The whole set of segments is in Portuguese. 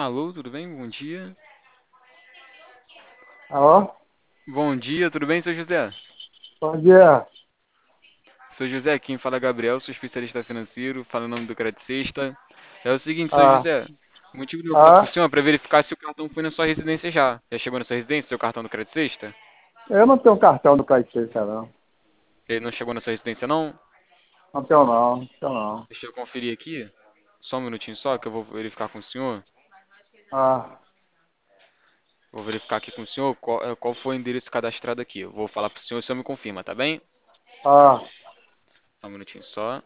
Alô, tudo bem? Bom dia. Alô? Bom dia, tudo bem, seu José? Bom dia. Seu José, quem fala é Gabriel, sou especialista financeiro, fala o nome do Credit Sexta. É o seguinte, seu Ah, José, o motivo de eu falar com o ah, senhor é para verificar se o cartão foi na sua residência já. Já chegou na sua residência, seu cartão do Credit Sexta? eu não tenho cartão do PlayStation, não. Ele não chegou na sua residência, não? Não tenho não, não tenho não. Deixa eu conferir aqui. Só um minutinho só, que eu vou verificar com o senhor. Ah, Vou verificar aqui com o senhor qual foi o endereço cadastrado aqui. Eu vou falar pro senhor e o senhor me confirma, tá bem? ah, Só um minutinho só.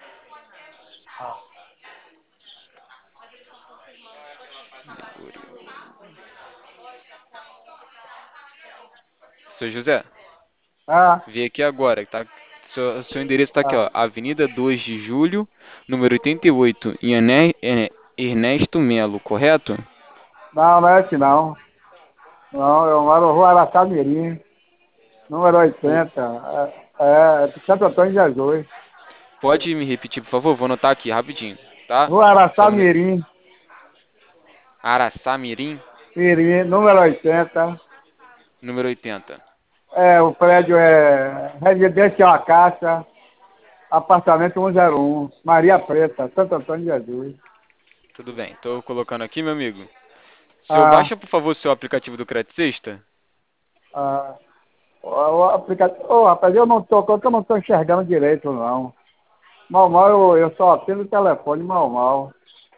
Seu José, ah, vi aqui agora, tá? Seu endereço tá aqui, ah. ó. Avenida 2 de Julho, número 88, em Ernesto Melo, correto? Não, não é aqui não. Não, eu moro na Rua Araçamirim, número O- 80. É de Santo Antônio de Jesus. Pode me repetir, por favor? Vou anotar aqui rapidinho, tá? Rua Só um minuto. Araçamirim, Araçamirim, Mirim, número 80. número 80. O prédio é Residência Acácia, apartamento 101, Maria Preta, Santo Antônio de Jesus. Tudo bem, tô colocando aqui, meu amigo. Senhor, Ah, baixa, por favor, seu aplicativo do Credit Sexta. ah. O aplicativo. Ô, rapaz, eu não tô enxergando direito, não. Mal, mal, eu só atendo o telefone, mal, mal.